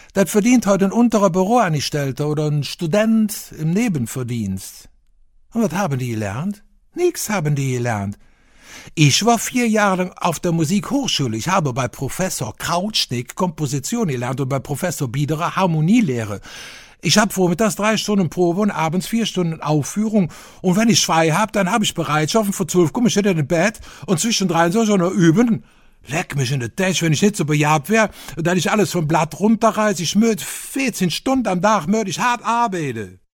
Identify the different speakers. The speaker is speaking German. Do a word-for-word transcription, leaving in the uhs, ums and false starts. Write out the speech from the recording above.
Speaker 1: Das verdient heute ein unterer Büroangestellter oder ein Student im Nebenverdienst. Und was haben die gelernt? Nix haben die gelernt. Ich war vier Jahre lang auf der Musikhochschule. Ich habe bei Professor Krautschnick Komposition gelernt und bei Professor Biederer Harmonielehre. Ich habe vormittags drei Stunden Probe und abends vier Stunden Aufführung. Und wenn ich frei hab, dann habe ich Bereitschaft und vor zwölf komme ich wieder in Bett und zwischendrin soll ich auch noch üben. Leck mich in den Tisch, wenn ich nicht so bejaht wäre, und dann ich alles vom Blatt runterreiße. Ich möchte vierzehn Stunden am Tag, möchte ich hart arbeiten.